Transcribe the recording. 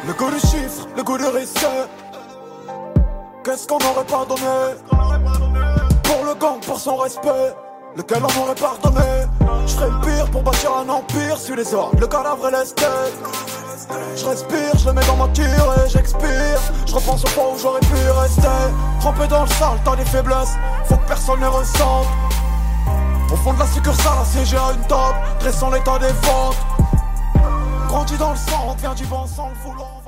Le goût du chiffre, le goût du risque. Qu'est-ce qu'on n'aurait pas donné pour le gang, pour son respect, lequel on aurait pardonné. Je ferais le pire pour bâtir un empire. Suis les ordres, le cadavre et l'esthète. Je respire, je le mets dans ma tire et j'expire. Je repense au point où j'aurais pu rester. Trempé dans le sale, t'as des faiblesses, faut que personne les ressente. Au fond de la succursale, assiégé à une table, dressant l'état des ventes. Grandi dans le sang, on vient du vent sans le vouloir.